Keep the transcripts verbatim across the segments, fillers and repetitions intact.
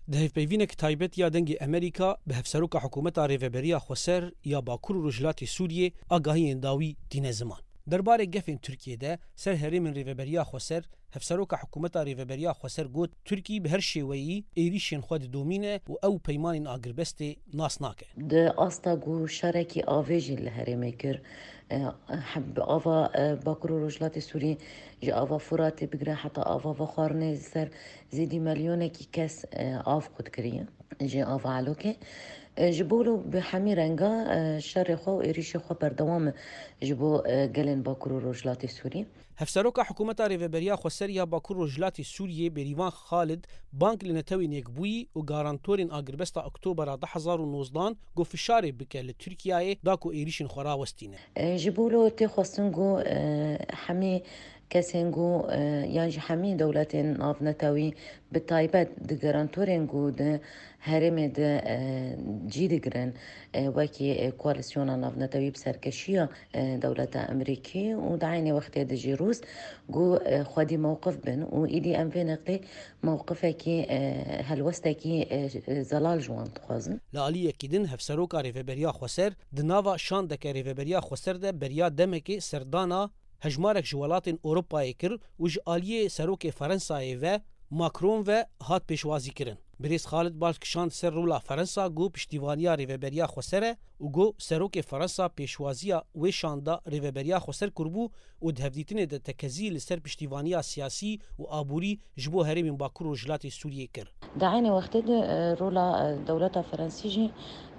ده هفبیوینک تایبت یا دنگ امریکا به هفسروک حکومت ریوبریا خوسر یا باکور و رجلات سوریه آگاهی انداوی دین زمان. درباره گفین ترکیه ده سر هریم ریوبریا خوسر هفسروک حکومت ریوبریا خوسر گوت ترکی به هر شیوهی ایریشین خود دومینه و او پیمان آگربست ناس ناکه. ده آستاگو شرکی آویجی لهرمی کر حب آوا باکور و رجلات سوری جا آوا فرات بگره حتی آوا وخارنه سر زیدی ملیونه کی کس آف خود کریه جا آوا علوکه جبولو بحمی رنگا شر خو و ایریش خو بردوام جبو گلن باکور و رجلات سوری. هفسروک حکومت ریوبریا خوسر یا باکور و رجلات سوریه بریوان خالد بانک لنتوی نیکبویی و گارانتورین آگربستا اکتبر ده هزار و نوزده گو فشاری بکه لترکیه داکو ایریشین خورا وستینه. جبولو تی خواستنگو حمی کسینگو یعنی حمی دولت ناف نتوی بتایبت ده گارانتورینگو ده هرم ده جی دگرن وکی کوالسیون ناف نتوی بسرکشی دولت امریکی و دعینی وقتی ده جیروس گو خودی موقف بن و ایدی ام في نقطه موقفه کی هلوسته کی زلال جوان تخوازن لالیه کیدن هفسروک ریوبریا خوسر دناوا شان دک ریوبریا خوسر ده بریا دمکی سردانا هجمارك جوالات أوروبا كر وج آلية سروك فرنسا و ماكرون و هات پیشوازی کرن. بریز خالد بالکشان سر رولا فرنسا گو پشتیوانیا ریوبریا خوسره و گو سروک فرنسا پیشوازیا و شاندا ریوبریا خوسر کربو و دهفدیتن ده تکزیل سر پشتیوانیا سیاسی و آبوری جبو هرم باکور و رجلات سوریه کر. دعیني وقت ده رولا دولة فرنسيجي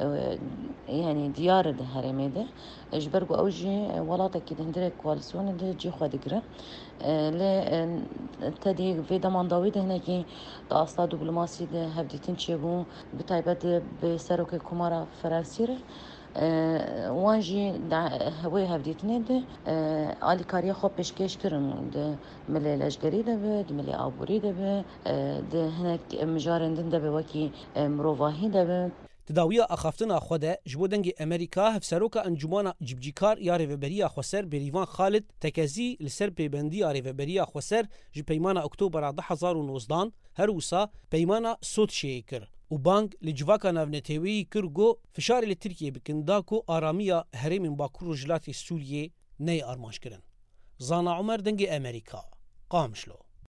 يعني ديار ده هرمي ده اجبرقو اوجي ولاتا كي دندرك كوالسيون ده جي خوا دقرا ل تدي في دمان داويد هناكي تاصلا دبلوماسي ده هبديتين تشيبو بتايبت بسروك كومارا فرنسيره وانجي هوي هفديتني ده آلی کاریا خوب پیشکش کردن ده ملی لشگری ده به ده ملی آبوری ده به ده هناك مجارندن ده به وکی مروواهی ده به تداویه اخافتنا خوده جبو دنگ امریکا هفسروک انجمانا جبجیکار یا ریوبریا خوسر بریوان خالد تکزی لسر پیبندی یا ریوبریا خوسر جب پیمانا اکتبر ده هزار و نوزده هر وسا پیمانا سود شیع کر و بانک لجواکا نافنتوی کرگو فشار لترکیه بکنداکو آرامیا هرم باکور رجلات سوریه نی آرمانش کرن. زانا عمر دنگ امریکا قامشلو